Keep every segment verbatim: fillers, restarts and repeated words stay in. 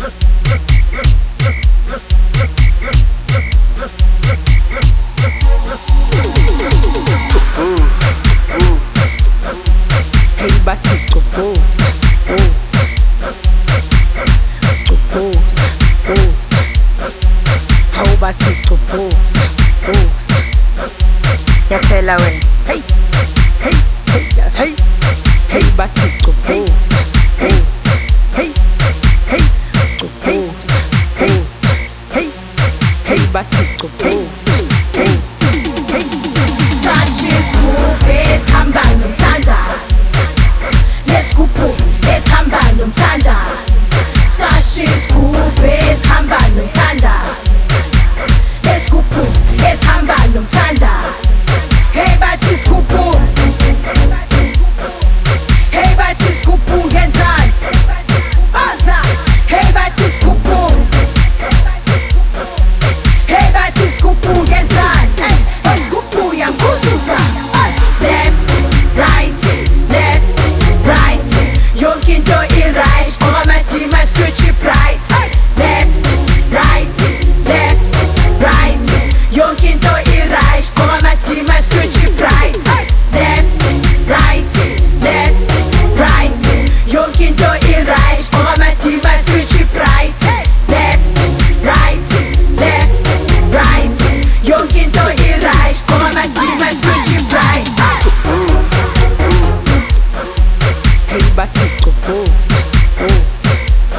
Hey bathi gqobhoza, boza, gqobhoza, boza. Hawu bathi gqobhoza, boza. Yaphela wena. Hey, hey, hey, hey, hey bathi gqobhoza, boza. Hey, hey, gqobhoza, boza. Hey, hey bathi gqobhoza, boza. Hey. Sashes kubes hamba nomthanda. Let's go boom, let's hamba nomthanda. Sashes kubes hamba nomthanda. Let's go boom, let's hamba nomthanda. Hey bathi skupu. Hey bathi skupu ngenzani? Baza. Hey bathi skupu. Hey bathi skupu ngenzani? Hey skupu yanguzuza. Left, right, left, right. Yonke into i-right. Ongamadima scratchy bright. Left, right, left, right. Yonke into i-right. Ongamadima scratchy bright. Left, right, left, right. Yonke into i-right. Ongamadima scratchy bright. Left, right, left, right. Yonke into i-right. Ongamadima scratchy bright. Hey bathi gqobhoza, boza,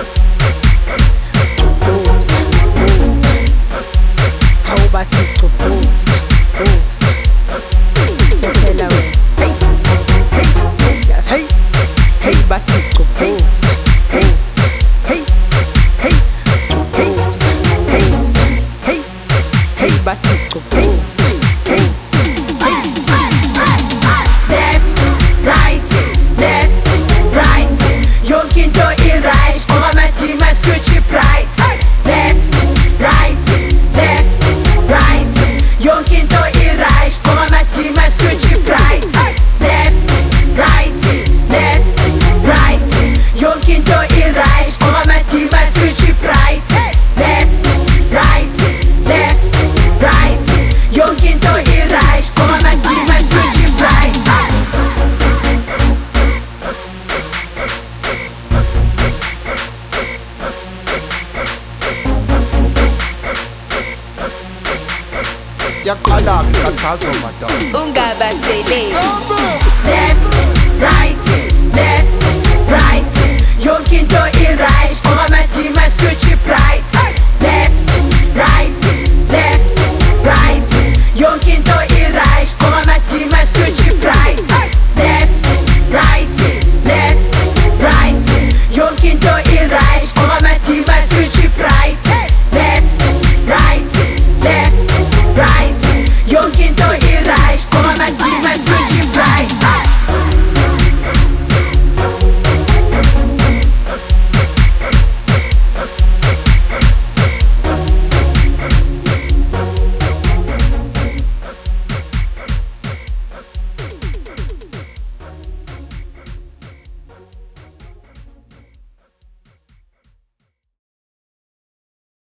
gqobhoza, boza. Hawu bathi gqobhoza, boza. Yaphela wena. Hey, hey, hey, hey, hey bathi gqobhoza, boza. Hey, hey, gqobhoza, boza. Hey, hey bathi gqobhoza, boza. Hey. Left, right, left, right. Yonke into i-right. Ongamadima scratchy bright. Left, right, left, right. Yonke into i-right. Ongamadima scratchy bright. Left, right, left, right. Yonke into i-right. Ongamadima scratchy bright. Left, right, left, right. Yonke into i-right. Ongamadima scratchy bright. Yaqala ikhathazo madam. Ungabasele. Left, right, left, right. Yonke into i-right. Ongamadima